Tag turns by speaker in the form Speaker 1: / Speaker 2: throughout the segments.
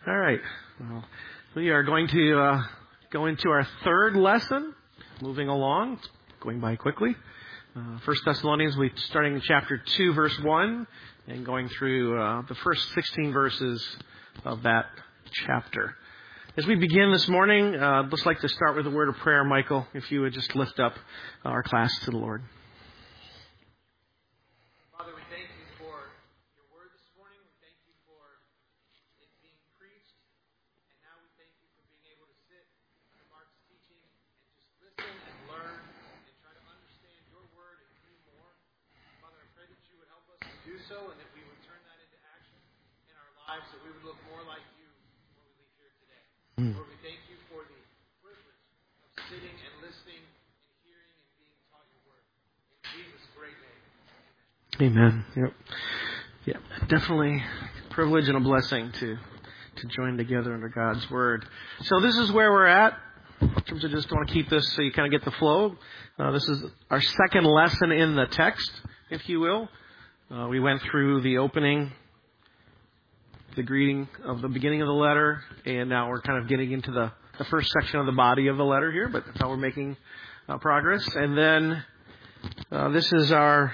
Speaker 1: All right. Well, we are going to go into our third lesson. Moving along, it's going by quickly. 1 Thessalonians, we're starting in chapter 2, verse 1, and going through the first 16 verses of that chapter. As we begin this morning, I'd just like to start with a word of prayer. Michael, if you would just lift up our class to the Lord.
Speaker 2: Father, we thank you for your word this morning. We thank you for it being preached. And now we thank you for being able to sit under Mark's teaching and just listen and learn and try to understand your word and you more. Father, I pray that you would help us to do so and that we would turn that into action in our lives, that we would look more like you when we leave here today. Lord, we thank you for the privilege of sitting and listening and hearing and being taught your word. In Jesus' great name.
Speaker 1: Amen. Yep. Yeah, definitely a privilege and a blessing to join together under God's word. So this is where we're at. In terms of just want to keep this so you kind of get the flow. This is our second lesson in the text, if you will. We went through the opening, the greeting of the beginning of the letter, and now we're kind of getting into the first section of the body of the letter here, but that's how we're making progress. And then this is our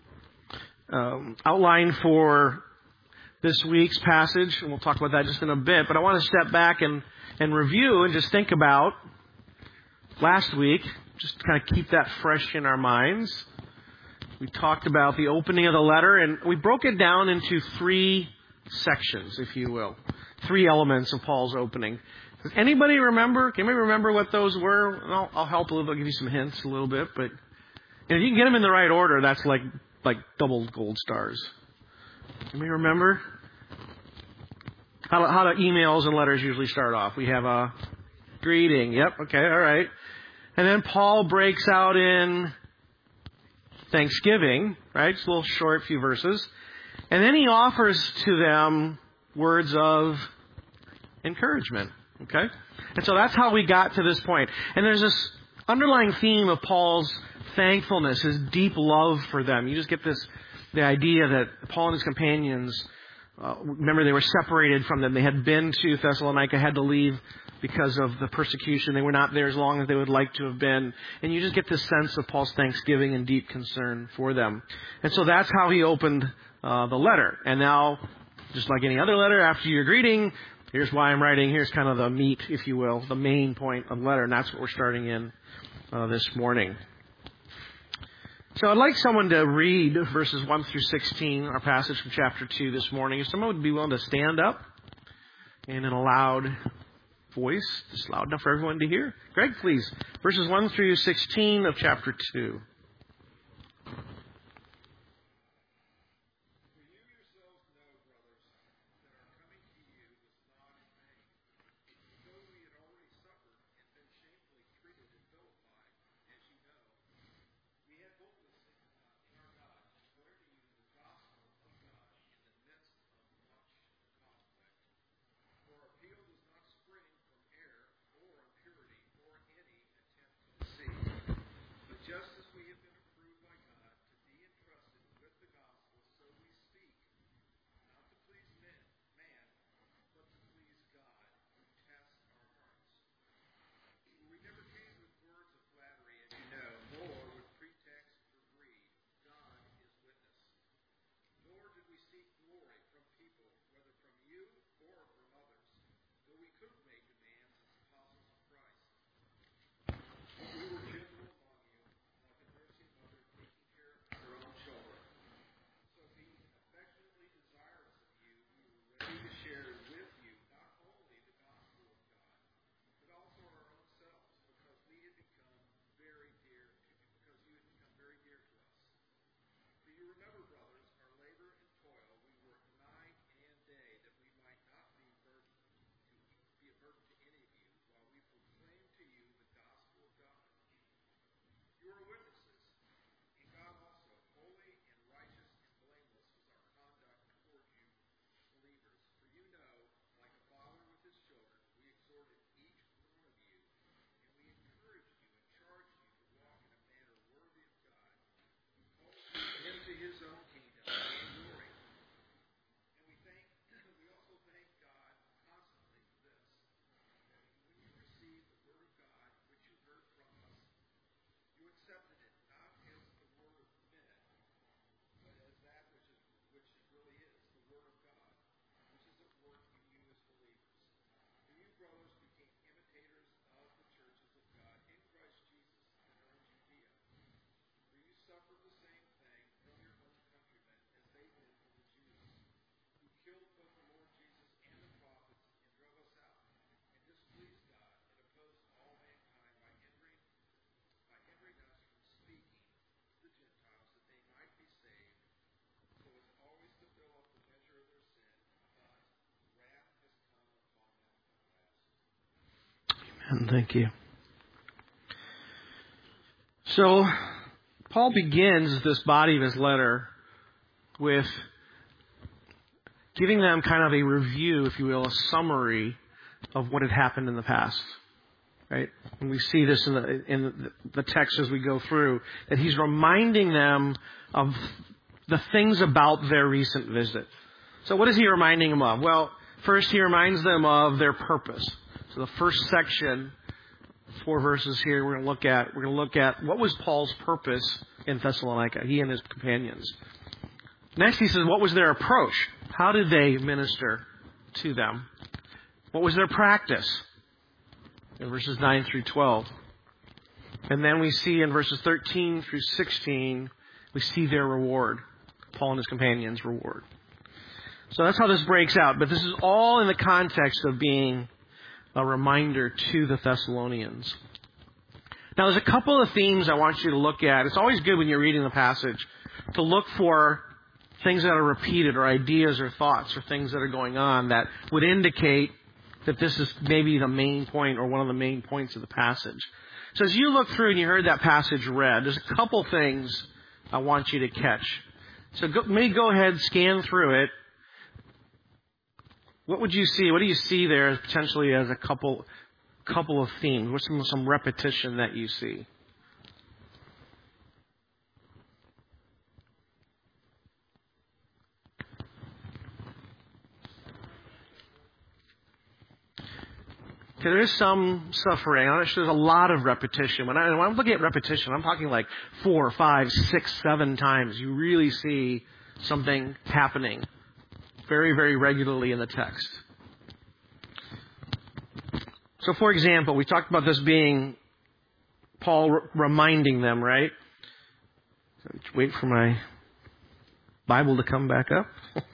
Speaker 1: outline for this week's passage, and we'll talk about that just in a bit. But I want to step back and review and just think about last week, just to kind of keep that fresh in our minds. We talked about the opening of the letter, and we broke it down into three sections, if you will. Three elements of Paul's opening. Does anybody remember? Can anybody remember what those were? I'll help a little bit, give you some hints a little bit, but if you can get them in the right order, that's like double gold stars. Can we remember? How do emails and letters usually start off? We have a greeting. Yep. Okay. All right. And then Paul breaks out in thanksgiving, right? It's a little short, few verses. And then he offers to them words of encouragement. Okay? And so that's how we got to this point. And there's this underlying theme of Paul's thankfulness, his deep love for them. You just get the idea that Paul and his companions, remember they were separated from them. They had been to Thessalonica, had to leave because of the persecution. They were not there as long as they would like to have been. And you just get this sense of Paul's thanksgiving and deep concern for them. And so that's how he opened the letter. And now, just like any other letter, after your greeting, here's why I'm writing. Here's kind of the meat, if you will, the main point of the letter. And that's what we're starting in this morning. So I'd like someone to read verses 1 through 16, our passage from chapter 2 this morning. If someone would be willing to stand up and in a loud voice, just loud enough for everyone to hear. Greg, please. Verses 1 through 16 of chapter 2.
Speaker 3: Just as we have
Speaker 1: And thank you. So, Paul begins this body of his letter with giving them kind of a review, if you will, a summary of what had happened in the past. Right? And we see this in the text as we go through, that he's reminding them of the things about their recent visit. So what is he reminding them of? Well, first he reminds them of their purpose. So the first section, 4 verses here, we're going to look at what was Paul's purpose in Thessalonica, he and his companions. Next he says, what was their approach? How did they minister to them? What was their practice? In verses 9 through 12. And then we see in verses 13 through 16, we see their reward. Paul and his companions' reward. So that's how this breaks out. But this is all in the context of being a reminder to the Thessalonians. Now there's a couple of themes I want you to look at. It's always good when you're reading the passage to look for things that are repeated or ideas or thoughts or things that are going on that would indicate that this is maybe the main point or one of the main points of the passage. So as you look through and you heard that passage read, there's a couple things I want you to catch. So maybe go ahead, scan through it. What would you see? What do you see there as potentially as a couple of themes? What's some repetition that you see? Okay, there is some suffering. There's a lot of repetition. When I'm looking at repetition, I'm talking like 4, 5, 6, 7 times. You really see something happening very, very regularly in the text. So, for example, we talked about this being Paul reminding them, right? Wait for my Bible to come back up.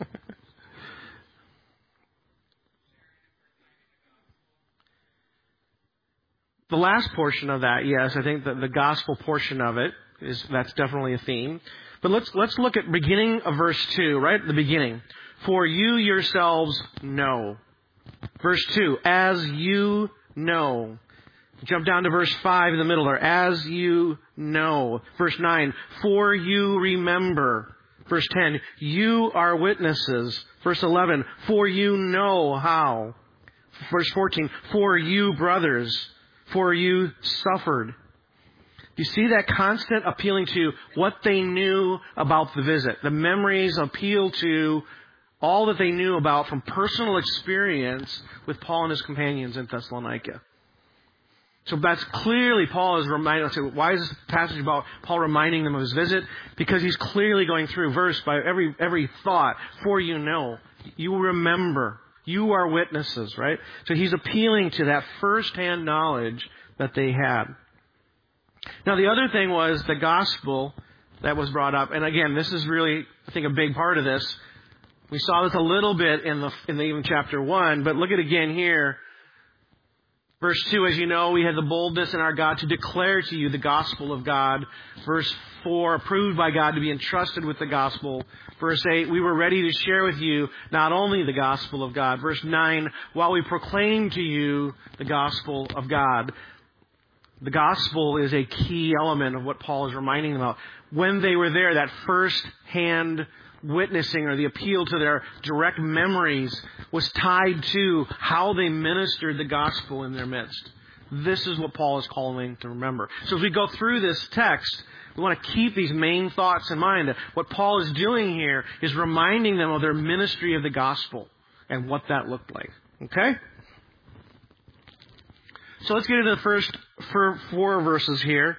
Speaker 1: The last portion of that, yes, I think that the gospel portion of it that's definitely a theme. But let's look at beginning of verse 2, right at the beginning. For you yourselves know. Verse 2, as you know. Jump down to verse 5 in the middle there. As you know. Verse 9, for you remember. Verse 10, you are witnesses. Verse 11, for you know how. Verse 14, for you brothers. For you suffered. You see that constant appealing to what they knew about the visit. The memories appeal to all that they knew about from personal experience with Paul and his companions in Thessalonica. So that's clearly Paul is reminding us. Why is this passage about Paul reminding them of his visit? Because he's clearly going through verse by every thought. For you know, you remember. You are witnesses, right? So he's appealing to that first-hand knowledge that they had. Now, the other thing was the gospel that was brought up. And again, this is really, I think, a big part of this. We saw this a little bit in even chapter 1, but look at it again here. Verse 2, as you know, we had the boldness in our God to declare to you the gospel of God. Verse 4, approved by God to be entrusted with the gospel. Verse 8, we were ready to share with you not only the gospel of God. Verse 9, while we proclaim to you the gospel of God. The gospel is a key element of what Paul is reminding them of. When they were there, that first-hand witnessing or the appeal to their direct memories was tied to how they ministered the gospel in their midst. This is what Paul is calling to remember. So as we go through this text, we want to keep these main thoughts in mind. That what Paul is doing here is reminding them of their ministry of the gospel and what that looked like. Okay? So let's get into the first 4 verses here.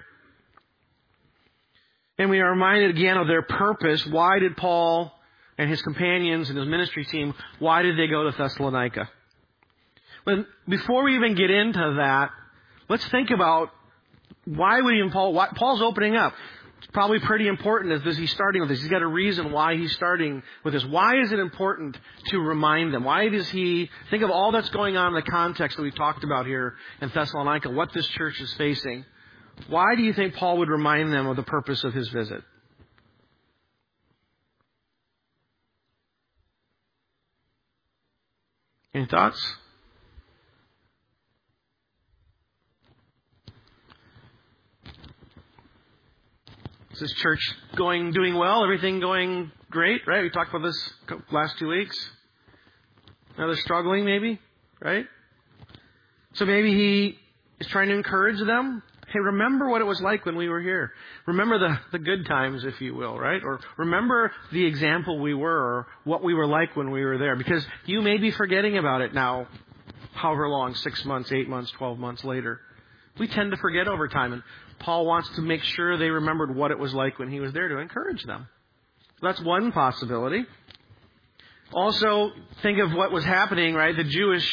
Speaker 1: And we are reminded again of their purpose. Why did Paul and his companions and his ministry team, why did they go to Thessalonica? Before we even get into that, let's think about why would even Paul's opening up. It's probably pretty important as he's starting with this. He's got a reason why he's starting with this. Why is it important to remind them? Why does he think of all that's going on in the context that we've talked about here in Thessalonica, what this church is facing? Why do you think Paul would remind them of the purpose of his visit? Any thoughts? Is this church doing well? Everything going great, right? We talked about this last 2 weeks. Now they're struggling, maybe, right? So maybe he is trying to encourage them. Hey, remember what it was like when we were here. Remember the good times, if you will, right? Or remember the example we were, or what we were like when we were there. Because you may be forgetting about it now, however long, 6 months, 8 months, 12 months later. We tend to forget over time, and Paul wants to make sure they remembered what it was like when he was there to encourage them. So that's one possibility. Also, think of what was happening, right? The Jewish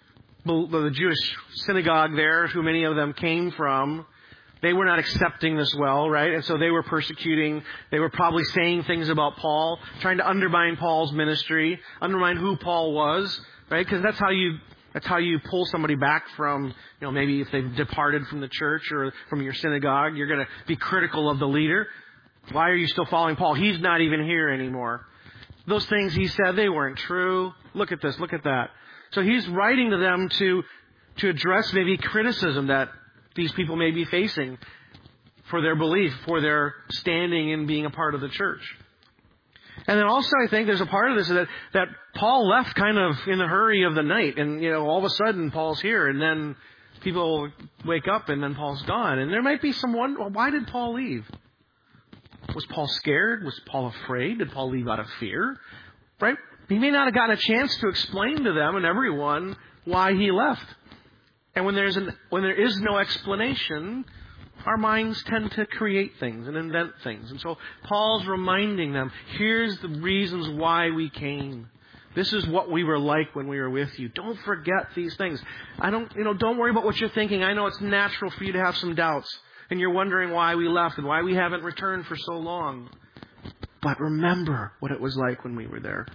Speaker 1: synagogue there, who many of them came from, they were not accepting this well, right? And so they were persecuting. They were probably saying things about Paul, trying to undermine Paul's ministry, undermine who Paul was, right? Because that's how you pull somebody back from, maybe if they've departed from the church or from your synagogue, you're going to be critical of the leader. Why are you still following Paul? He's not even here anymore. Those things he said, they weren't true. Look at this, look at that. So he's writing to them to address maybe criticism that these people may be facing for their belief, for their standing in being a part of the church. And then also I think there's a part of this that Paul left kind of in the hurry of the night. And, all of a sudden Paul's here, and then people wake up and then Paul's gone. And there might be some wonder, why did Paul leave? Was Paul scared? Was Paul afraid? Did Paul leave out of fear? Right? He may not have gotten a chance to explain to them and everyone why he left. And when there is no explanation, our minds tend to create things and invent things. And so Paul's reminding them, here's the reasons why we came. This is what we were like when we were with you. Don't forget these things. Don't worry about what you're thinking. I know it's natural for you to have some doubts. And you're wondering why we left and why we haven't returned for so long. But remember what it was like when we were there.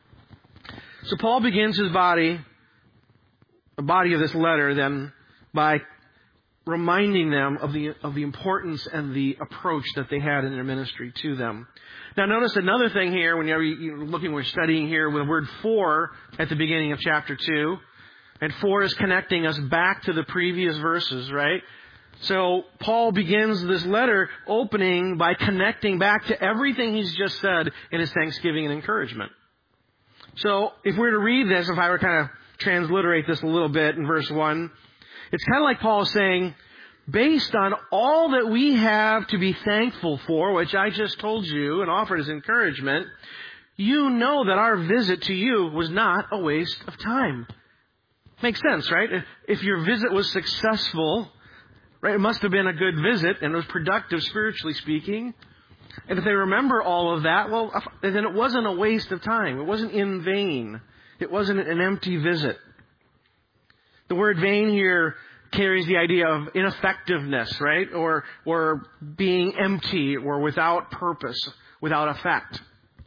Speaker 1: So Paul begins the body of this letter then by reminding them of the importance and the approach that they had in their ministry to them. Now notice another thing here, when we're studying here with the word for at the beginning of chapter 2. And for is connecting us back to the previous verses, right? So Paul begins this letter opening by connecting back to everything he's just said in his thanksgiving and encouragement. So if we were to read this, if I were to kind of transliterate this a little bit in verse 1, it's kind of like Paul is saying, based on all that we have to be thankful for, which I just told you and offered as encouragement, you know that our visit to you was not a waste of time. Makes sense, right? If your visit was successful, right, it must have been a good visit and it was productive spiritually speaking. And if they remember all of that, well, then it wasn't a waste of time. It wasn't in vain. It wasn't an empty visit. The word vain here carries the idea of ineffectiveness, right? Or being empty or without purpose, without effect.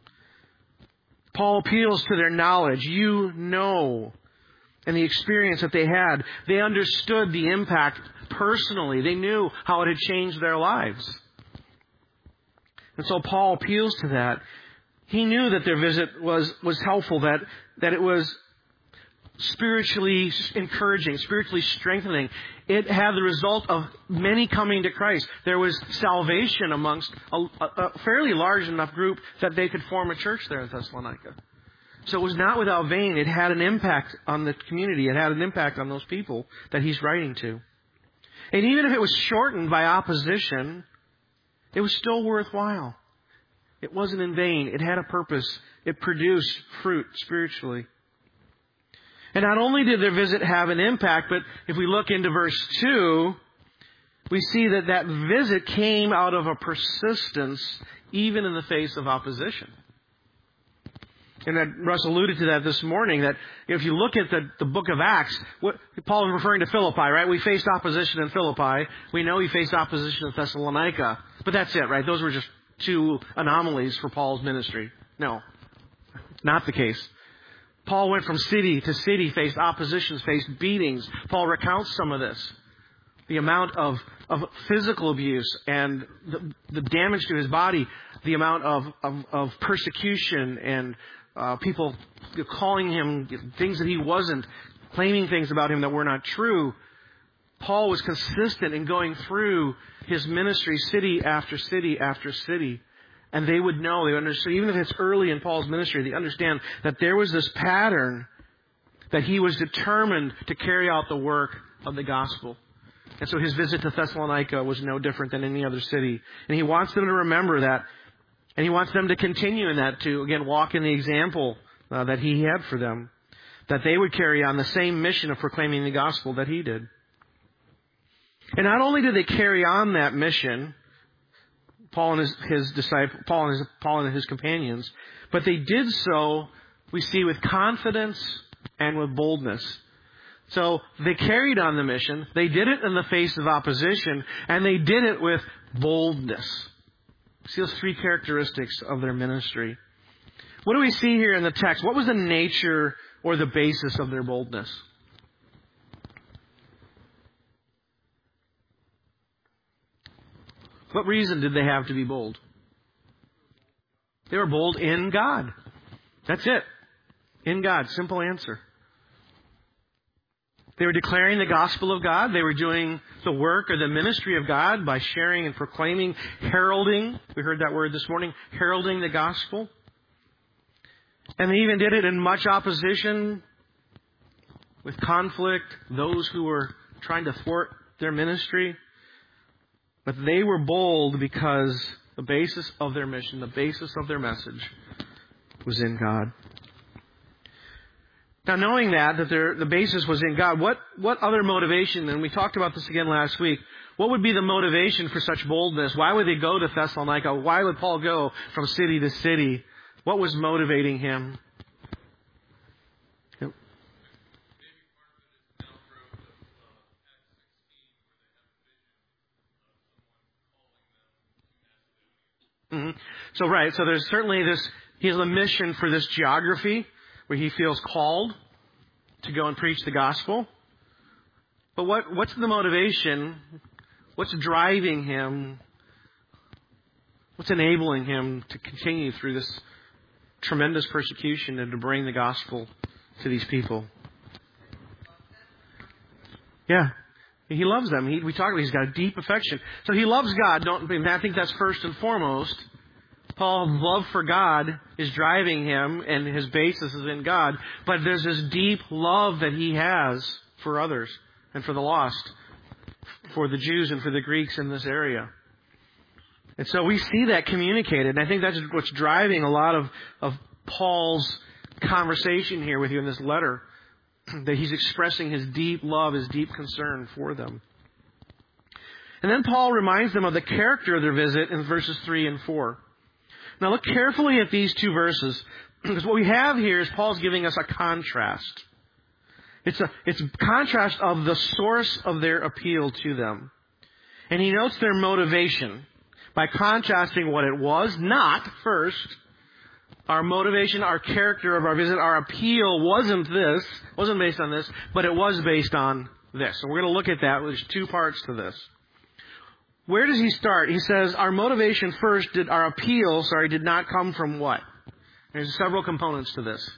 Speaker 1: Paul appeals to their knowledge. And the experience that they had. They understood the impact personally. They knew how it had changed their lives. And so Paul appeals to that. He knew that their visit was helpful, that it was spiritually encouraging, spiritually strengthening. It had the result of many coming to Christ. There was salvation amongst a fairly large enough group that they could form a church there in Thessalonica. So it was not without vain. It had an impact on the community. It had an impact on those people that he's writing to. And even if it was shortened by opposition, it was still worthwhile. It wasn't in vain. It had a purpose. It produced fruit spiritually. And not only did their visit have an impact, but if we look into verse 2, we see that visit came out of a persistence even in the face of opposition. And that Russ alluded to that this morning, that if you look at the book of Acts, Paul is referring to Philippi, right? We faced opposition in Philippi. We know he faced opposition in Thessalonica. But that's it, right? Those were just two anomalies for Paul's ministry. No, not the case. Paul went from city to city, faced oppositions, faced beatings. Paul recounts some of this. The amount of physical abuse and the damage to his body, the amount of persecution and people calling him things that he wasn't, claiming things about him that were not true. Paul was consistent in going through his ministry city after city after city. And they would know, they would understand, even if it's early in Paul's ministry, they understand that there was this pattern that he was determined to carry out the work of the gospel. And so his visit to Thessalonica was no different than any other city. And he wants them to remember that. And he wants them to continue in that, to, again, walk in the example that he had for them. That they would carry on the same mission of proclaiming the gospel that he did. And not only did they carry on that mission, Paul and his disciples, Paul and his companions, but they did so, we see, with confidence and with boldness. So they carried on the mission, they did it in the face of opposition, and they did it with boldness. See those three characteristics of their ministry. What do we see here in the text? What was the nature or the basis of their boldness? What reason did they have to be bold? They were bold in God. That's it. In God. Simple answer. They were declaring the gospel of God. They were doing the work or the ministry of God by sharing and proclaiming, heralding. We heard that word this morning. Heralding the gospel. And they even did it in much opposition, with conflict, those who were trying to thwart their ministry. But they were bold because the basis of their mission, the basis of their message, was in God. Now, knowing that the basis was in God, what other motivation, and we talked about this again last week, what would be the motivation for such boldness? Why would they go to Thessalonica? Why would Paul go from city to city? What was motivating him? Yep. Mm-hmm. So there's certainly he has a mission for this geography where he feels called to go and preach the gospel. But what's the motivation? What's driving him? What's enabling him to continue through this tremendous persecution and to bring the gospel to these people? Yeah. He loves them. We talk about he's got a deep affection. So he loves God. I think that's first and foremost. Paul's love for God is driving him, and his basis is in God. But there's this deep love that he has for others and for the lost, for the Jews and for the Greeks in this area. And so we see that communicated. And I think that's what's driving a lot of Paul's conversation here with you in this letter. That he's expressing his deep love, his deep concern for them. And then Paul reminds them of the character of their visit in verses 3 and 4. Now look carefully at these two verses, because what we have here is Paul's giving us a contrast. It's a contrast of the source of their appeal to them. And he notes their motivation by contrasting what it was not first. Our motivation, our character of our visit, our appeal wasn't based on this, but it was based on this. So we're going to look at that. There's two parts to this. Where does he start? He says, our motivation first, did not come from what? There's several components to this.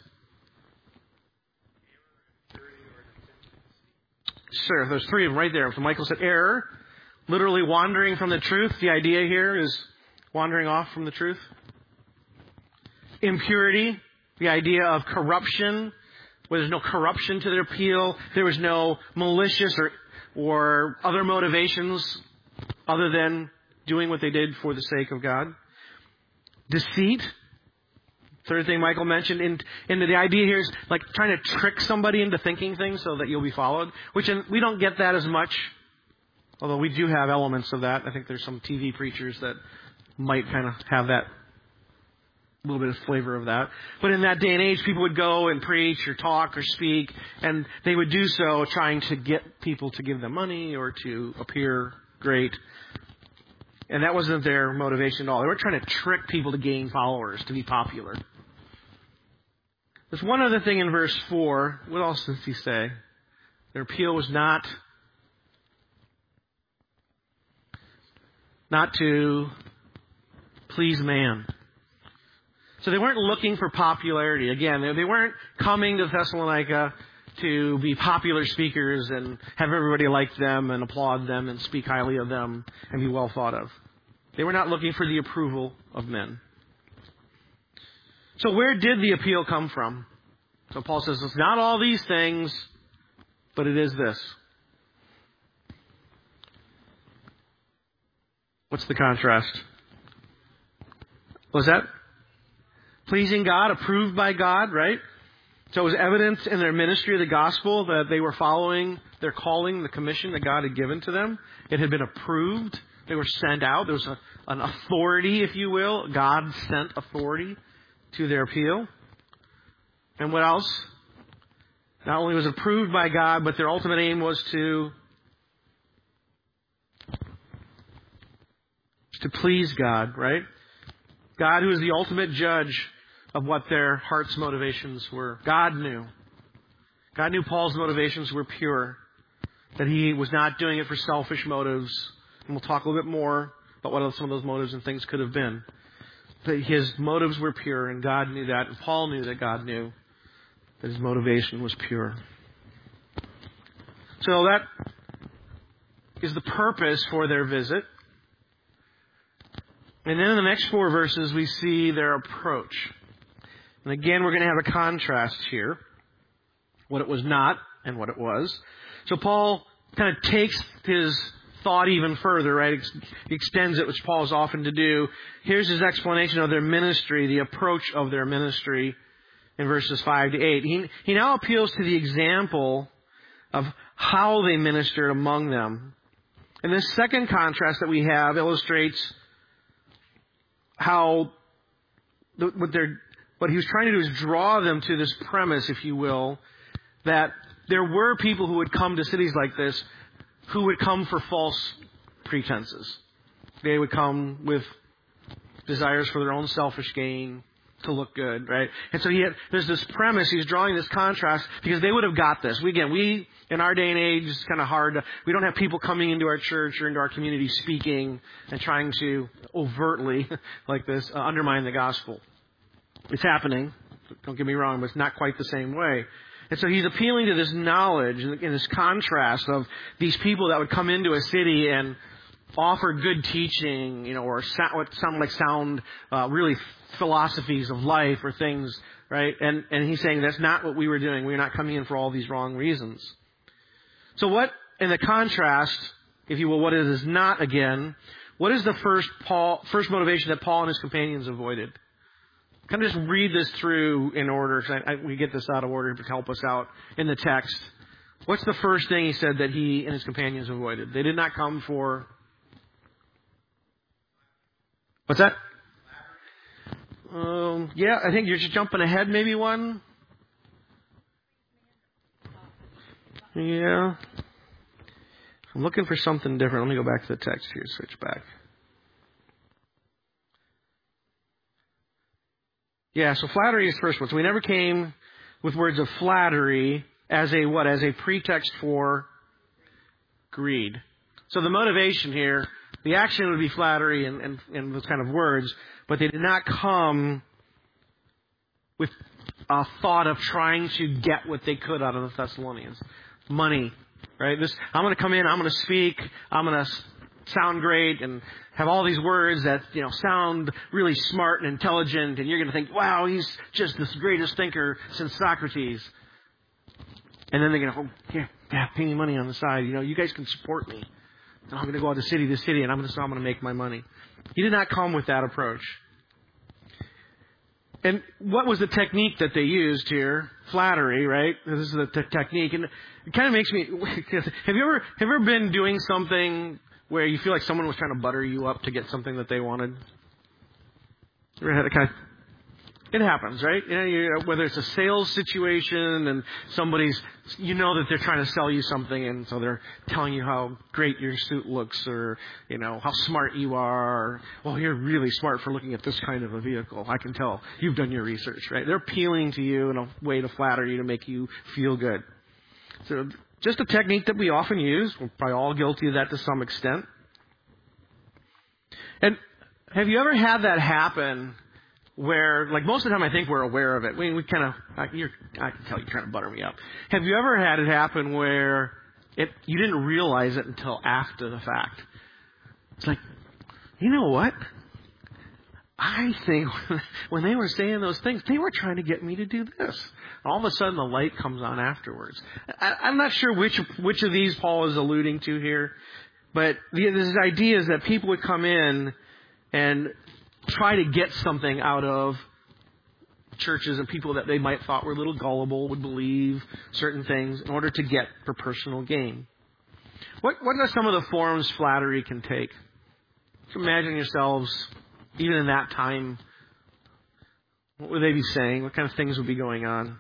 Speaker 1: Sure, there's three of them right there. So Michael said error, literally wandering from the truth. The idea here is wandering off from the truth. Impurity, the idea of corruption, where there's no corruption to their appeal. There was no malicious or other motivations other than doing what they did for the sake of God. Deceit. Third thing Michael mentioned. And the idea here is like trying to trick somebody into thinking things so that you'll be followed. We don't get that as much. Although we do have elements of that. I think there's some TV preachers that might kind of have that. A little bit of flavor of that. But in that day and age, people would go and preach or talk or speak, and they would do so trying to get people to give them money or to appear great. And that wasn't their motivation at all. They were trying to trick people to gain followers, to be popular. There's one other thing in verse 4. What else does he say? Their appeal was not to please man. So they weren't looking for popularity. Again, they weren't coming to Thessalonica to be popular speakers and have everybody like them and applaud them and speak highly of them and be well thought of. They were not looking for the approval of men. So where did the appeal come from? So Paul says it's not all these things, but it is this. What's the contrast? Was that pleasing God, approved by God, right? So it was evidence in their ministry of the gospel that they were following their calling, the commission that God had given to them. It had been approved. They were sent out. There was an authority, if you will. God sent authority to their appeal. And what else? Not only was it approved by God, but their ultimate aim was to please God, right? God, who is the ultimate judge of what their heart's motivations were. God knew. God knew Paul's motivations were pure. That he was not doing it for selfish motives. And we'll talk a little bit more about what some of those motives and things could have been. But his motives were pure, and God knew that. And Paul knew that God knew that his motivation was pure. So that is the purpose for their visit. And then in the next 4 verses, we see their approach. And again, we're going to have a contrast here. What it was not and what it was. So Paul kind of takes his thought even further, right? He extends it, which Paul is often to do. Here's his explanation of their ministry, the approach of their ministry in verses 5 to 8. He now appeals to the example of how they ministered among them. And this second contrast that we have illustrates how what he was trying to do is draw them to this premise, if you will, that there were people who would come to cities like this who would come for false pretenses. They would come with desires for their own selfish gain, to look good, right? And so there's this premise, he's drawing this contrast, because they would have got this. We, in our day and age, it's kind of hard. We don't have people coming into our church or into our community speaking and trying to overtly, like this, undermine the gospel. It's happening. Don't get me wrong, but it's not quite the same way. And so he's appealing to this knowledge and this contrast of these people that would come into a city and offer good teaching, or what sound like really philosophies of life or things, right? And he's saying that's not what we were doing. We're not coming in for all these wrong reasons. So what, in the contrast, if you will, what it is not again, what is the first motivation that Paul and his companions avoided? Kind of just read this through in order, because we get this out of order to help us out in the text. What's the first thing he said that he and his companions avoided? They did not come for... What's that? Yeah, I think you're just jumping ahead, maybe one. Yeah. I'm looking for something different. Let me go back to the text here, switch back. Yeah, so flattery is the first one. So we never came with words of flattery as a what? As a pretext for greed. So the motivation here, the action would be flattery and those kind of words, but they did not come with a thought of trying to get what they could out of the Thessalonians. Money, right? I'm going to come in, I'm going to speak, I'm going to sound great and have all these words that, sound really smart and intelligent, and you're going to think, wow, he's just the greatest thinker since Socrates. And then they're going to, pay me money on the side. You guys can support me. And I'm going to go out to city to city, and I'm going to make my money. He did not come with that approach. And what was the technique that they used here? Flattery, right? This is the technique. And it kind of makes me... Have you ever been doing something where you feel like someone was trying to butter you up to get something that they wanted? You ever had a kind of... It happens, right? Whether it's a sales situation and somebody's... that they're trying to sell you something, and so they're telling you how great your suit looks, or, how smart you are. Or, you're really smart for looking at this kind of a vehicle. I can tell. You've done your research, right? They're appealing to you in a way to flatter you, to make you feel good. So, just a technique that we often use. We're probably all guilty of that to some extent. And have you ever had that happen where, like most of the time I think we're aware of it. We kind of, I can tell you're trying to butter me up. Have you ever had it happen where you didn't realize it until after the fact? It's like, you know what? I think when they were saying those things, they were trying to get me to do this. All of a sudden, the light comes on afterwards. I'm not sure which of these Paul is alluding to here, but this idea is that people would come in and try to get something out of churches and people that they might thought were a little gullible, would believe certain things in order to get for personal gain. What are some of the forms flattery can take? Imagine yourselves, even in that time, what would they be saying? What kind of things would be going on?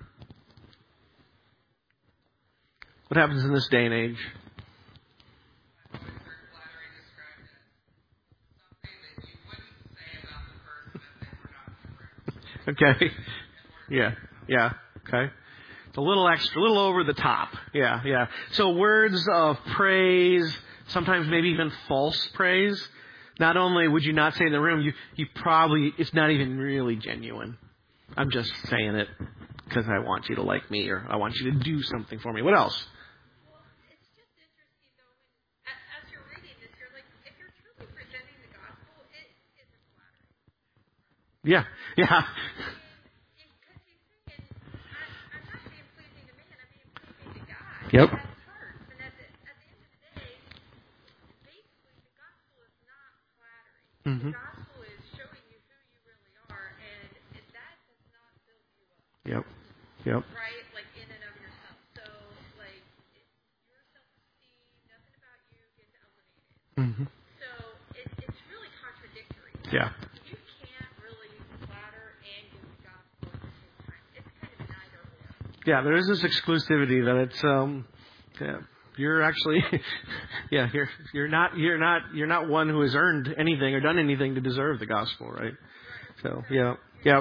Speaker 1: What happens in this day and age?
Speaker 3: I've always heard flattery described as something that you wouldn't say about the person if they were not true.
Speaker 1: Okay. Yeah. Okay. It's a little extra, a little over the top. Yeah. So words of praise, sometimes maybe even false praise. Not only would you not say in the room, you probably, it's not even really genuine. I'm just saying it because I want you to like me or I want you to do something for me. What else?
Speaker 3: Well, it's just interesting, though, when, as you're reading this, you're like, if you're truly presenting the gospel, it isn't flattering.
Speaker 1: Yeah.
Speaker 3: Because he's saying, I'm not being pleasing to man, I'm being pleasing to God.
Speaker 1: Yep.
Speaker 3: That hurts. And at the end of the day, basically, the gospel is not flattering.
Speaker 1: Mm-hmm.
Speaker 3: The gospel is showing you who you really are, and that does not build you up.
Speaker 1: Yep.
Speaker 3: Right? Like, in and of yourself. So, like, your self-esteem, nothing about you gets elevated.
Speaker 1: Mm-hmm.
Speaker 3: So, it's really contradictory.
Speaker 1: Yeah.
Speaker 3: You can't really flatter and give the gospel at the same time. It's kind of an either or.
Speaker 1: Yeah, there is this exclusivity that it's you're actually you're not one who has earned anything or done anything to deserve the gospel, right? So yeah.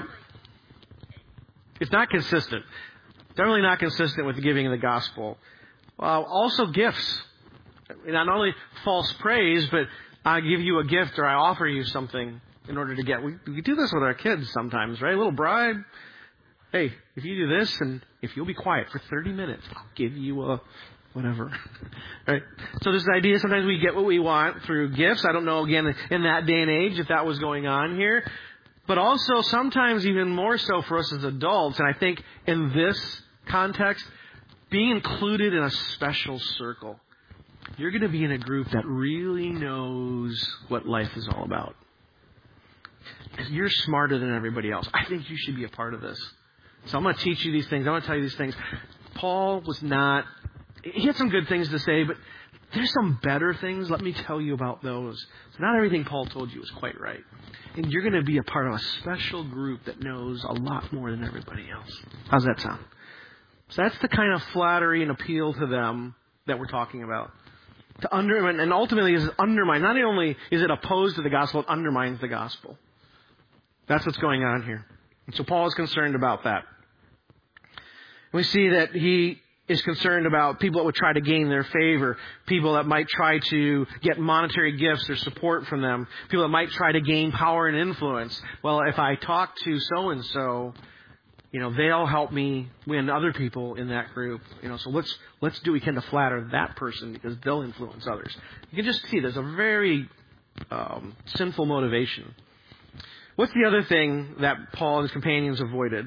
Speaker 1: It's not consistent. Definitely not consistent with the giving of the gospel. Also gifts. Not only false praise, but I give you a gift or I offer you something in order to get. We do this with our kids sometimes, right? A little bribe. Hey, if you do this and if you'll be quiet for 30 minutes, I'll give you a whatever. Right? So this idea, sometimes we get what we want through gifts. I don't know, again, in that day and age if that was going on here. But also sometimes even more so for us as adults, and I think in this context, being included in a special circle. You're going to be in a group that really knows what life is all about. You're smarter than everybody else. I think you should be a part of this. So I'm going to teach you these things. I'm going to tell you these things. Paul was not... He had some good things to say, but there's some better things. Let me tell you about those. So not everything Paul told you was quite right. And you're going to be a part of a special group that knows a lot more than everybody else. How's that sound? So that's the kind of flattery and appeal to them that we're talking about. To undermine, and ultimately is undermine. Not only is it opposed to the gospel, it undermines the gospel. That's what's going on here. And so Paul is concerned about that. We see that he is concerned about people that would try to gain their favor, people that might try to get monetary gifts or support from them, people that might try to gain power and influence. Well, if I talk to so-and-so, they'll help me win other people in that group. So let's do what we can to flatter that person because they'll influence others. You can just see there's a very sinful motivation. What's the other thing that Paul and his companions avoided?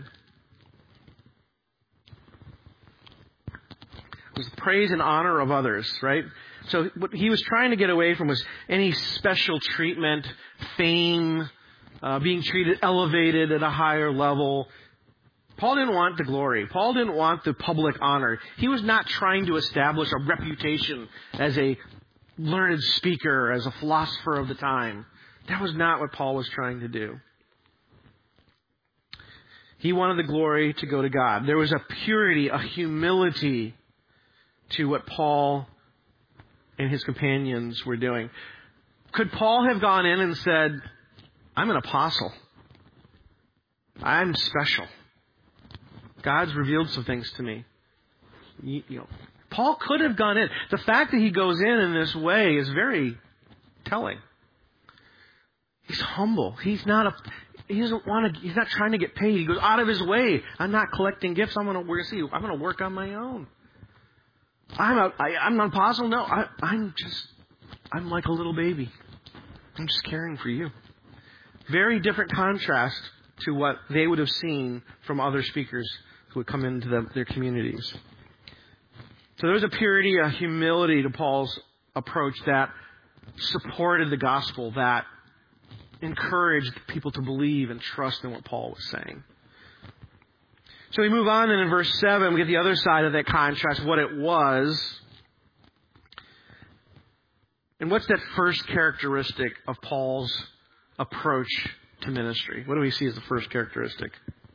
Speaker 1: It was the praise and honor of others, right? So what he was trying to get away from was any special treatment, fame, being treated, elevated at a higher level. Paul didn't want the glory. Paul didn't want the public honor. He was not trying to establish a reputation as a learned speaker, as a philosopher of the time. That was not what Paul was trying to do. He wanted the glory to go to God. There was a purity, a humility to what Paul and his companions were doing. Could Paul have gone in and said, I'm an apostle. I'm special. God's revealed some things to me. Paul could have gone in. The fact that he goes in this way is very telling. He's humble. He's not he doesn't want to, he's not trying to get paid. He goes out of his way. I'm not collecting gifts. I'm going to work on my own. I'm an apostle? No, I'm like a little baby. I'm just caring for you. Very different contrast to what they would have seen from other speakers who would come into their communities. So there was a purity, a humility to Paul's approach that supported the gospel, that encouraged people to believe and trust in what Paul was saying. So we move on, and in verse 7, we get the other side of that contrast, what it was. And what's that first characteristic of Paul's approach to ministry? What do we see as the first characteristic?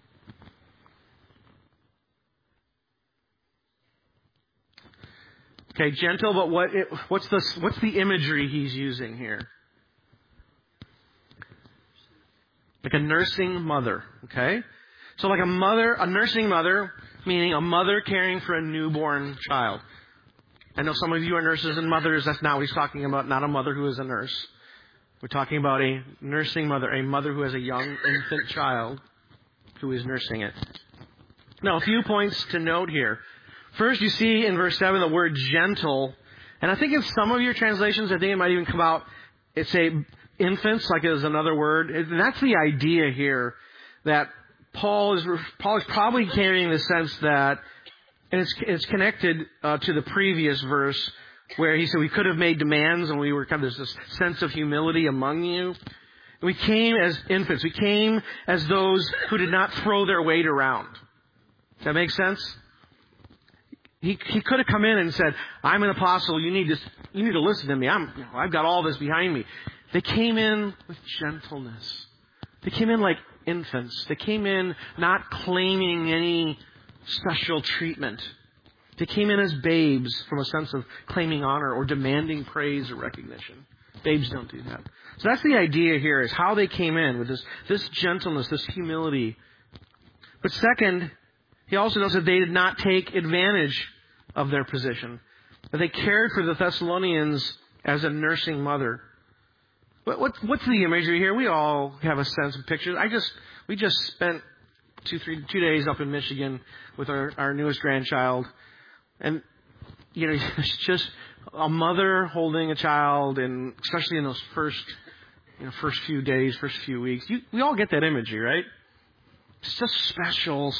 Speaker 1: Okay, gentle, but what's the imagery he's using here? Like a nursing mother, okay? So like a nursing mother, meaning a mother caring for a newborn child. I know some of you are nurses and mothers. That's not what he's talking about. Not a mother who is a nurse. We're talking about a nursing mother, a mother who has a young infant child who is nursing it. Now, a few points to note here. First, you see in verse 7 the word gentle. And I think in some of your translations, I think it might even come out, it's a infants, like as another word. And that's the idea here, that Paul is probably carrying the sense that, and it's connected to the previous verse where he said we could have made demands and we were kind of this sense of humility among you. We came as infants. We came as those who did not throw their weight around. Does that make sense? He could have come in and said, I'm an apostle. You need to listen to me. I've got all this behind me. They came in with gentleness. They came in like infants. They came in not claiming any special treatment. They came in as babes from a sense of claiming honor or demanding praise or recognition. Babes don't do that. So that's the idea here, is how they came in with this gentleness, this humility. But second, he also knows that they did not take advantage of their position. That they cared for the Thessalonians as a nursing mother. What's the imagery here? We all have a sense of pictures. We just spent 2 days up in Michigan with our newest grandchild. And, it's just a mother holding a child, and especially in those first few days, first few weeks. We all get that imagery, right? It's just special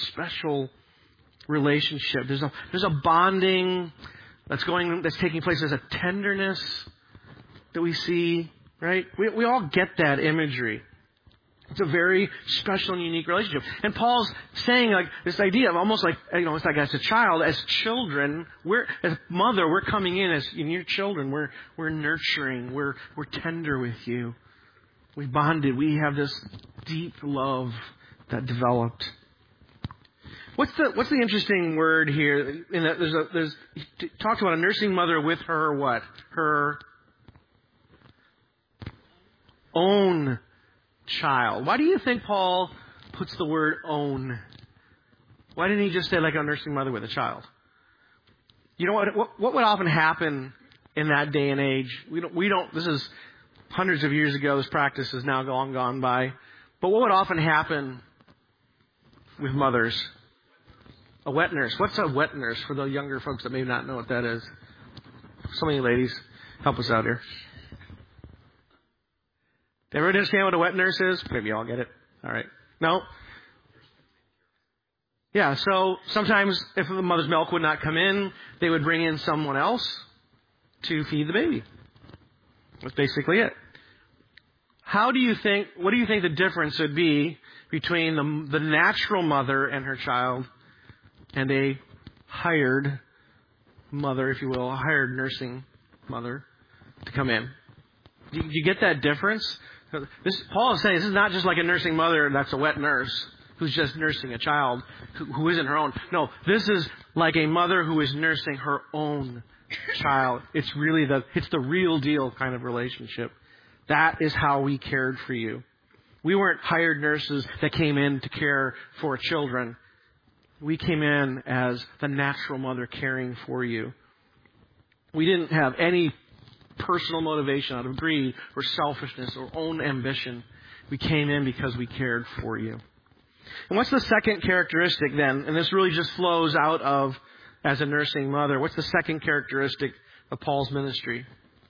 Speaker 1: relationship. There's a bonding that's taking place. There's a tenderness that we see, right? We all get that imagery. It's a very special and unique relationship. And Paul's saying like this idea of almost like, it's like as a child, as children, as a mother, we're coming in as your children. We're nurturing. We're tender with you. We bonded. We have this deep love that developed. What's the interesting word here? In that there's talked about a nursing mother with her what? Her own child. Why do you think Paul puts the word own? Why didn't he just say like a nursing mother with a child? You know what would often happen in that day and age? We don't. This is hundreds of years ago. This practice is now long gone by. But what would often happen with mothers? A wet nurse. What's a wet nurse for the younger folks that may not know what that is? Some of you ladies, help us out here. Everybody understand what a wet nurse is? Maybe you all get it. All right. No? Yeah, so sometimes if the mother's milk would not come in, they would bring in someone else to feed the baby. That's basically it. What do you think the difference would be between the natural mother and her child and a hired mother, if you will, a hired nursing mother to come in? Do you get that difference? Paul is saying this is not just like a nursing mother that's a wet nurse who's just nursing a child who isn't her own. No, this is like a mother who is nursing her own child. It's really it's the real deal kind of relationship. That is how we cared for you. We weren't hired nurses that came in to care for children. We came in as the natural mother caring for you. We didn't have any personal motivation out of greed or selfishness or own ambition. We came in because we cared for you. And what's the second characteristic then? And this really just flows out of as a nursing mother. What's the second characteristic of Paul's ministry?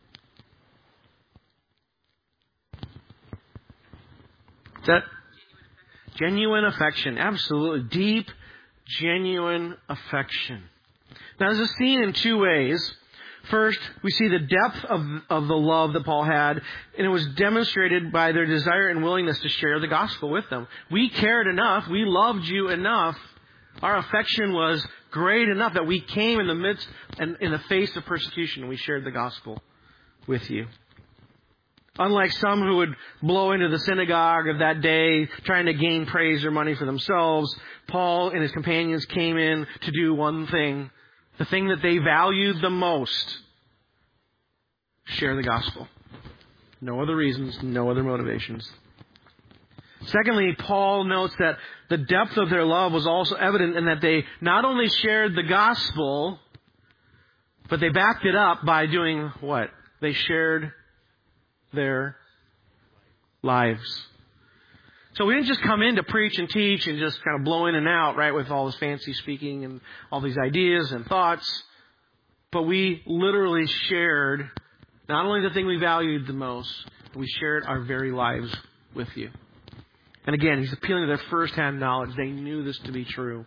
Speaker 1: Is that genuine affection? Absolutely. Deep, genuine affection. Now, this is seen in two ways. First, we see the depth of the love that Paul had, and it was demonstrated by their desire and willingness to share the gospel with them. We cared enough, we loved you enough, our affection was great enough that we came in the midst and in the face of persecution, and we shared the gospel with you. Unlike some who would blow into the synagogue of that day, trying to gain praise or money for themselves, Paul and his companions came in to do one thing. The thing that they valued the most. Share the gospel. No other reasons, no other motivations. Secondly, Paul notes that the depth of their love was also evident in that they not only shared the gospel, but they backed it up by doing what? They shared their lives. So we didn't just come in to preach and teach and just kind of blow in and out, right, with all this fancy speaking and all these ideas and thoughts. But we literally shared not only the thing we valued the most, but we shared our very lives with you. And again, he's appealing to their first-hand knowledge. They knew this to be true.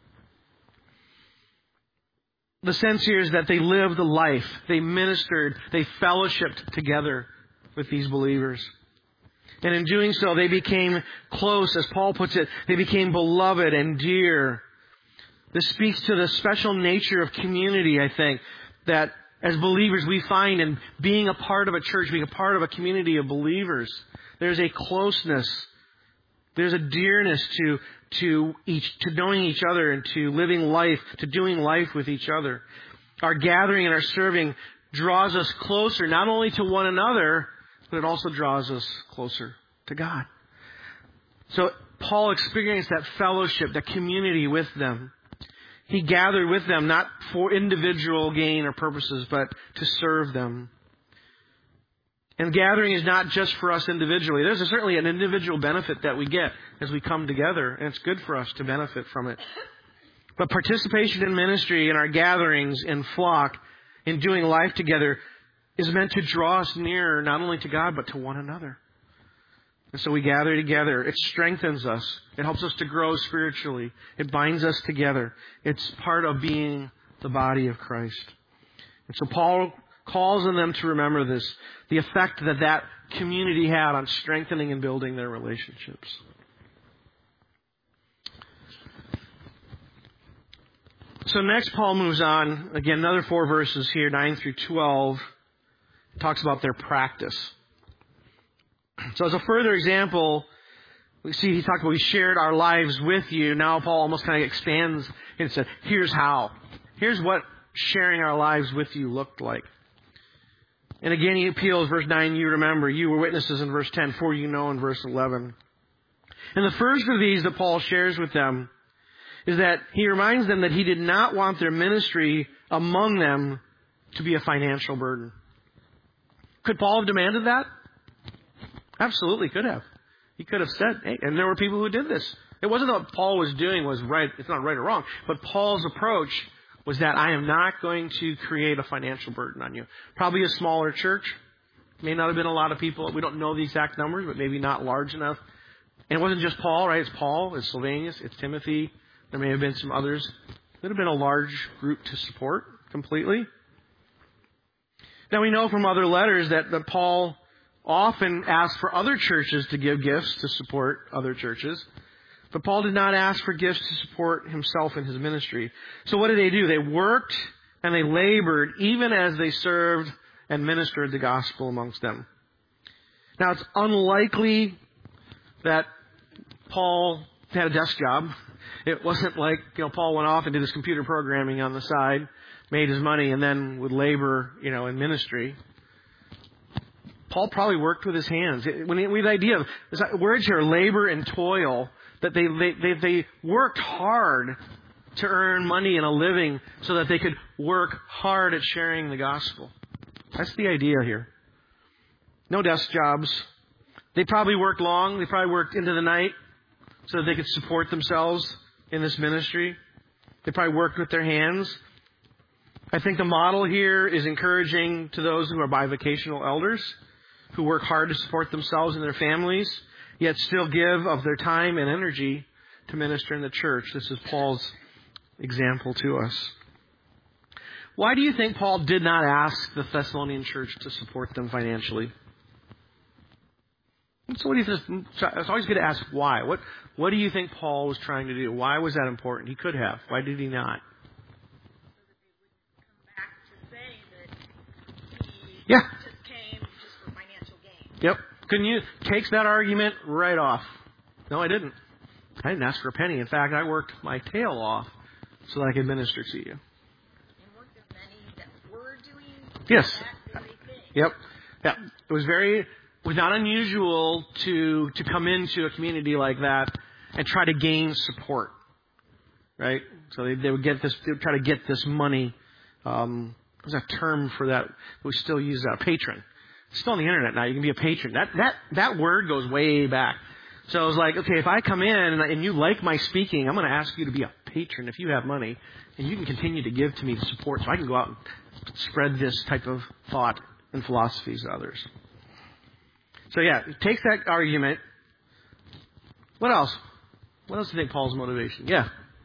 Speaker 1: The sense here is that they lived a life. They ministered. They fellowshiped together with these believers. And in doing so, they became close, as Paul puts it. They became beloved and dear. This speaks to the special nature of community, I think, that as believers we find in being a part of a church, being a part of a community of believers. There's a closeness. There's a dearness to knowing each other and to living life, to doing life with each other. Our gathering and our serving draws us closer, not only to one another, but it also draws us closer to God. So Paul experienced that fellowship, that community with them. He gathered with them not for individual gain or purposes, but to serve them. And gathering is not just for us individually. There's certainly an individual benefit that we get as we come together, and it's good for us to benefit from it. But participation in ministry, in our gatherings, in flock, in doing life together, is meant to draw us nearer not only to God, but to one another. And so we gather together. It strengthens us. It helps us to grow spiritually. It binds us together. It's part of being the body of Christ. And so Paul calls on them to remember this, the effect that that community had on strengthening and building their relationships. So next Paul moves on, again, another 4 verses here, 9 through 12. Talks about their practice. So as a further example, we see he talked about we shared our lives with you. Now Paul almost kind of expands and said, here's how. Here's what sharing our lives with you looked like. And again he appeals, verse 9, you remember, you were witnesses in verse 10, for you know in verse 11. And the first of these that Paul shares with them is that he reminds them that he did not want their ministry among them to be a financial burden. Could Paul have demanded that? Absolutely could have. He could have said, hey, and there were people who did this. It wasn't that what Paul was doing was right. It's not right or wrong. But Paul's approach was that I am not going to create a financial burden on you. Probably a smaller church. May not have been a lot of people. We don't know the exact numbers, but maybe not large enough. And it wasn't just Paul, right? It's Paul, it's Silvanus, it's Timothy. There may have been some others. It would have been a large group to support completely. Now we know from other letters that Paul often asked for other churches to give gifts to support other churches. But Paul did not ask for gifts to support himself and his ministry. So what did they do? They worked and they labored even as they served and ministered the gospel amongst them. Now it's unlikely that Paul had a desk job. It wasn't like, Paul went off and did his computer programming on the side, made his money, and then would labor, in ministry. Paul probably worked with his hands. When we have the idea of this words here, labor and toil, that they worked hard to earn money and a living so that they could work hard at sharing the gospel. That's the idea here. No desk jobs, They probably worked long. They probably worked into the night so that they could support themselves in this ministry. They probably worked with their hands. I think the model here is encouraging to those who are bivocational elders, who work hard to support themselves and their families, yet still give of their time and energy to minister in the church. This is Paul's example to us. Why do you think Paul did not ask the Thessalonian church to support them financially? So it's always good to ask why. What do you think Paul was trying to do? Why was that important? He could have. Why did he not? Yeah.
Speaker 4: Just came just for financial gain.
Speaker 1: Yep. Couldn't you take that argument right off? No, I didn't. I didn't ask for a penny. In fact, I worked my tail off so that I could minister to you.
Speaker 4: And weren't there many that were doing
Speaker 1: Yes.
Speaker 4: that very thing?
Speaker 1: Yep. Yeah. It was not unusual to come into a community like that and try to gain support. Right? So they would try to get this money. There's a term for that. We still use that. Patron. It's still on the internet now. You can be a patron. That word goes way back. So I was like, okay, if I come in and you like my speaking, I'm going to ask you to be a patron if you have money, and you can continue to give to me to support, so I can go out and spread this type of thought and philosophies to others. So yeah, take that argument. What else? What else do you think Paul's motivation? Yeah.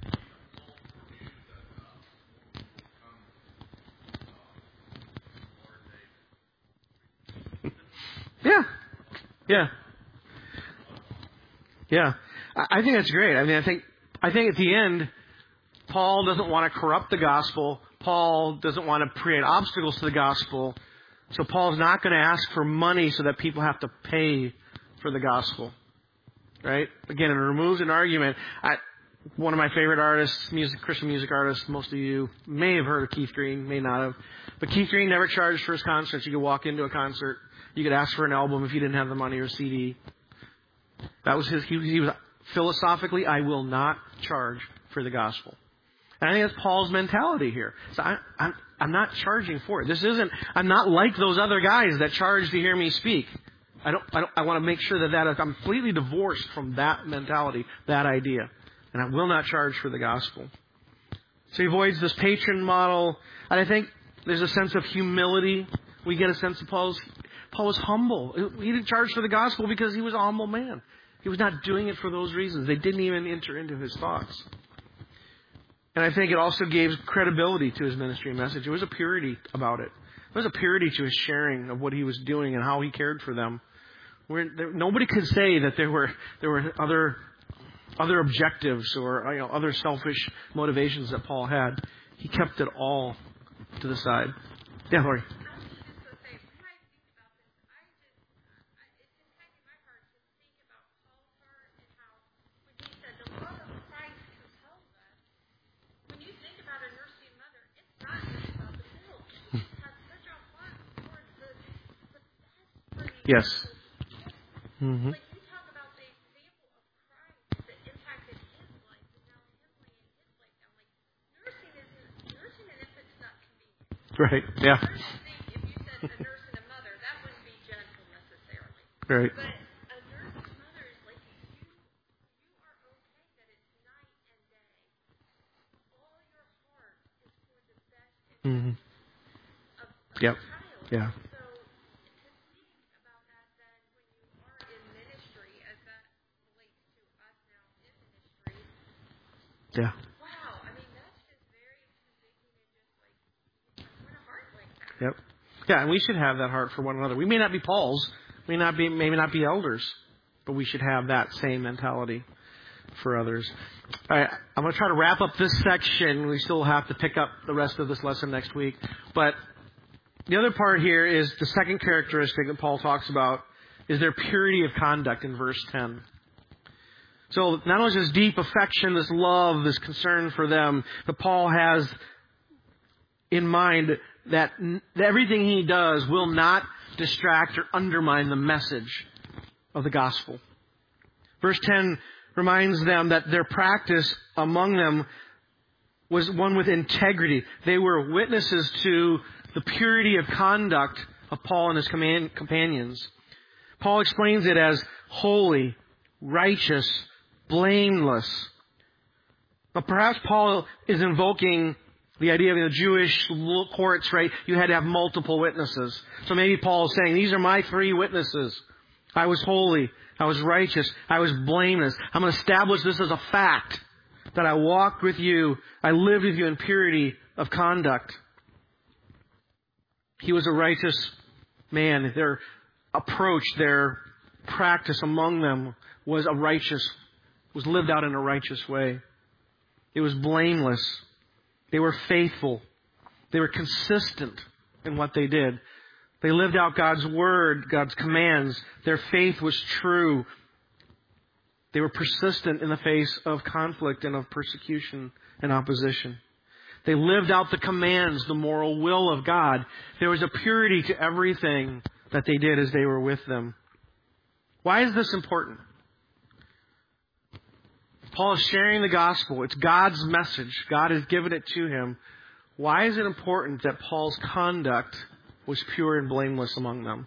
Speaker 1: Yeah. I think that's great. I mean, I think at the end, Paul doesn't want to corrupt the gospel. Paul doesn't want to create obstacles to the gospel. So Paul's not going to ask for money so that people have to pay for the gospel. Right? Again, it removes an argument. One of my favorite artists, Christian music artists, most of you may have heard of Keith Green, may not have. But Keith Green never charged for his concerts. You could walk into a concert. You could ask for an album if you didn't have the money or a CD. That was he was philosophically, I will not charge for the gospel. And I think that's Paul's mentality here. So I'm not charging for it. I'm not like those other guys that charge to hear me speak. I want to make sure that I'm completely divorced from that mentality, that idea. And I will not charge for the gospel. So he avoids this patron model. And I think there's a sense of humility. We get a sense of Paul was humble. He didn't charge for the gospel because he was a humble man. He was not doing it for those reasons. They didn't even enter into his thoughts. And I think it also gave credibility to his ministry and message. There was a purity about it. There was a purity to his sharing of what he was doing and how he cared for them. Nobody could say that there were other objectives or other selfish motivations that Paul had. He kept it all to the side. Yeah, Lori. Yes. Mm-hmm.
Speaker 4: Like you talk about the example of Christ that impacted his life, and now him laying his life down. Like nursing an infant's not convenient.
Speaker 1: Right. Yeah.
Speaker 4: I think if you said a nurse and a mother, that wouldn't be gentle necessarily.
Speaker 1: Right.
Speaker 4: But a nurse's mother is like you are okay that it's night and day. All your heart is for the best interest of
Speaker 1: Yep.
Speaker 4: the child.
Speaker 1: Yeah. Yeah.
Speaker 4: Wow, I mean, that's just very convicting and just like, what a heart like that.
Speaker 1: Yep. Yeah, and we should have that heart for one another. We may not be Paul's, maybe not be elders, but we should have that same mentality for others. All right, I'm going to try to wrap up this section. We still have to pick up the rest of this lesson next week. But the other part here is the second characteristic that Paul talks about is their purity of conduct in verse 10. So not only this deep affection, this love, this concern for them, but Paul has in mind that everything he does will not distract or undermine the message of the gospel. Verse 10 reminds them that their practice among them was one with integrity. They were witnesses to the purity of conduct of Paul and his companions. Paul explains it as holy, righteous, blameless. But perhaps Paul is invoking the idea of the Jewish courts, right? You had to have multiple witnesses. So maybe Paul is saying, these are my 3 witnesses. I was holy. I was righteous. I was blameless. I'm going to establish this as a fact that I walked with you. I lived with you in purity of conduct. He was a righteous man. Their approach, their practice among them was was lived out in a righteous way. It was blameless. They were faithful. They were consistent in what they did. They lived out God's word, God's commands. Their faith was true. They were persistent in the face of conflict and of persecution and opposition. They lived out the commands, the moral will of God. There was a purity to everything that they did as they were with them. Why is this important? Paul is sharing the gospel. It's God's message. God has given it to him. Why is it important that Paul's conduct was pure and blameless among them?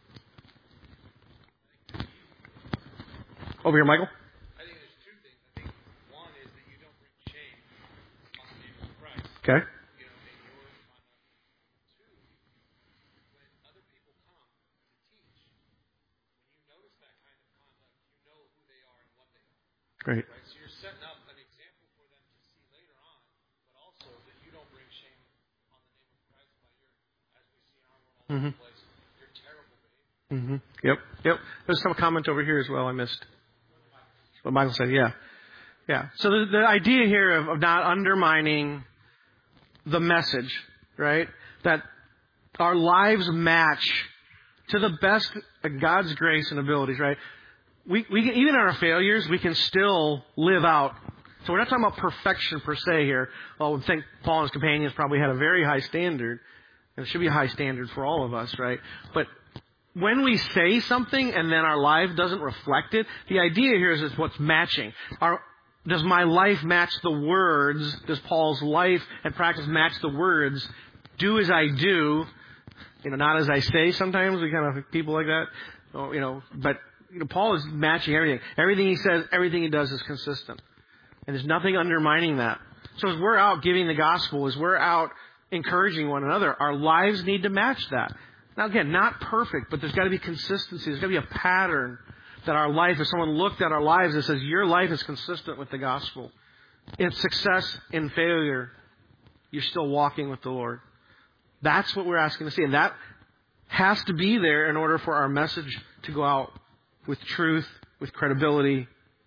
Speaker 1: Over here, Michael.
Speaker 2: I think there's 2 things. I think one is that you don't bring shame on the name of Christ.
Speaker 1: Okay.
Speaker 2: In your conduct. 2, when other people come to teach, when you notice that kind of conduct, you know who they are and what they are.
Speaker 1: Great.
Speaker 2: Right? So you're setting up an example for them to see later on, but also that you don't bring shame on the name of Christ by your, as we see in our world all over the place, your terrible behavior.
Speaker 1: Yep. There's some comment over here as well I missed. What Michael said, yeah. So the idea here of not undermining the message, right? That our lives match to the best of God's grace and abilities, right? We can, even in our failures, we can still live out. So we're not talking about perfection per se here. Well, I think Paul and his companions probably had a very high standard. And it should be a high standard for all of us, right? But when we say something and then our life doesn't reflect it, the idea here is what's matching. Does my life match the words? Does Paul's life and practice match the words? Do as I do, not as I say. Sometimes we kind of people like that, But Paul is matching everything. Everything he says, everything he does is consistent, and there's nothing undermining that. So as we're out giving the gospel, as we're out encouraging one another, our lives need to match that. Now again, not perfect, but there's got to be consistency. There's got to be a pattern that our life, if someone looked at our lives and says, your life is consistent with the gospel. In success, in failure, you're still walking with the Lord. That's what we're asking to see. And that has to be there in order for our message to go out with truth, with credibility,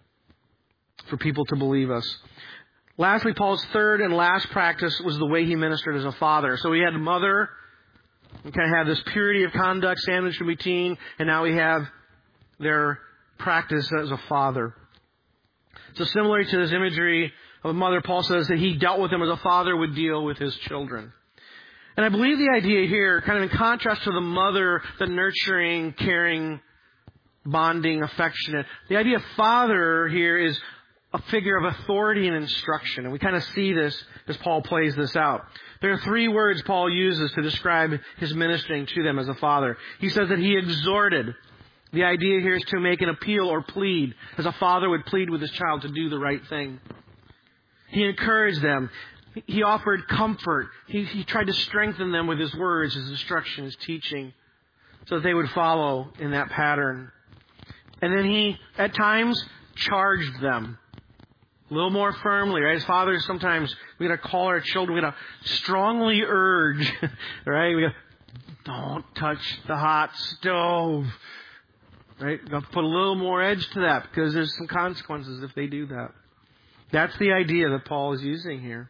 Speaker 1: for people to believe us. Lastly, Paul's third and last practice was the way he ministered as a father. So we had a mother, we kind of have this purity of conduct sandwiched in between, and now we have their practice as a father. So similar to this imagery of a mother, Paul says that he dealt with them as a father would deal with his children. And I believe the idea here, kind of in contrast to the mother, the nurturing, caring, bonding, affectionate, the idea of father here is a figure of authority and instruction. And we kind of see this as Paul plays this out. There are 3 words Paul uses to describe his ministering to them as a father. He says that he exhorted. The idea here is to make an appeal or plead, as a father would plead with his child to do the right thing. He encouraged them. He offered comfort. He tried to strengthen them with his words, his instruction, his teaching, so that they would follow in that pattern. And then he, at times, charged them a little more firmly, right? As fathers, sometimes we got to call our children, we got to strongly urge, right? We got to, don't touch the hot stove, right? We got to put a little more edge to that because there's some consequences if they do that. That's the idea that Paul is using here.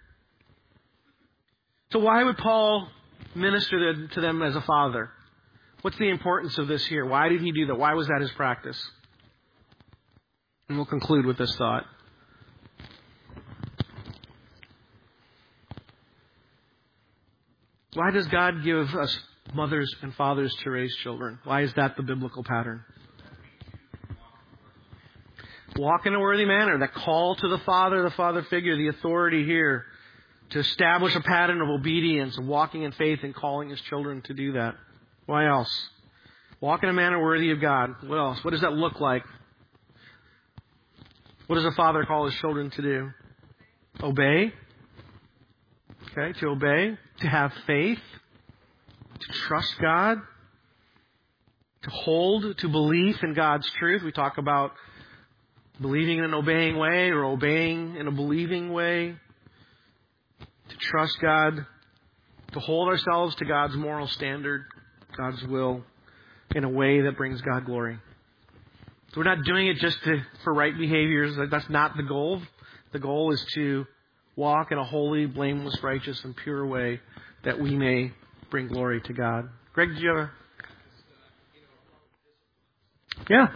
Speaker 1: So why would Paul minister to them as a father? What's the importance of this here? Why did he do that? Why was that his practice? And we'll conclude with this thought. Why does God give us mothers and fathers to raise children? Why is that the biblical pattern? Walk in a worthy manner. That call to the father figure, the authority here to establish a pattern of obedience, of walking in faith and calling his children to do that. Why else? Walk in a manner worthy of God. What else? What does that look like? What does a father call his children to do? Obey. Okay, to obey. To have faith. To trust God. To hold to belief in God's truth. We talk about believing in an obeying way or obeying in a believing way. To trust God. To hold ourselves to God's moral standard, God's will, in a way that brings God glory. So we're not doing it just for right behaviors. That's not the goal. The goal is to walk in a holy, blameless, righteous, and pure way that we may bring glory to God. Greg, did you have a... Yeah.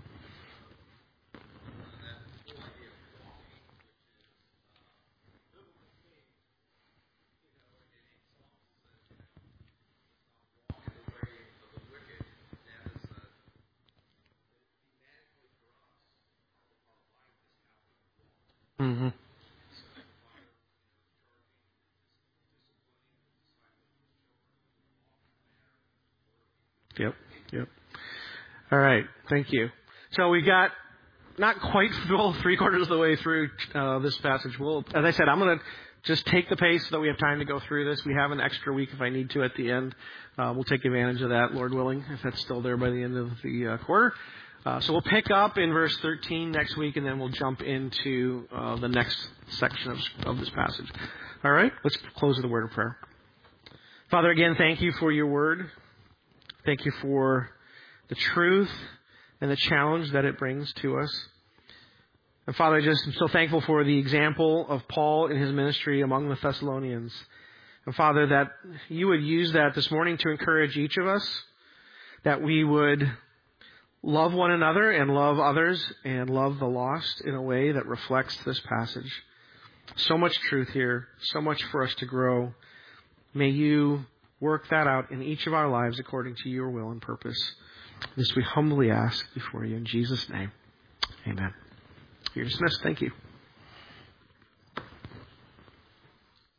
Speaker 1: Mm-hmm. Yep. All right. Thank you. So we got not quite full 3/4 of the way through this passage. Well, as I said, I'm going to just take the pace so that we have time to go through this. We have an extra week if I need to at the end. We'll take advantage of that, Lord willing, if that's still there by the end of the quarter. So we'll pick up in verse 13 next week, and then we'll jump into the next section of this passage. All right? Let's close with a word of prayer. Father, again, thank you for your word. Thank you for the truth and the challenge that it brings to us. And Father, I just am so thankful for the example of Paul in his ministry among the Thessalonians. And Father, that you would use that this morning to encourage each of us, that we would love one another and love others and love the lost in a way that reflects this passage. So much truth here, so much for us to grow. May you work that out in each of our lives according to your will and purpose. This we humbly ask before you in Jesus' name. Amen. You're dismissed. Thank you.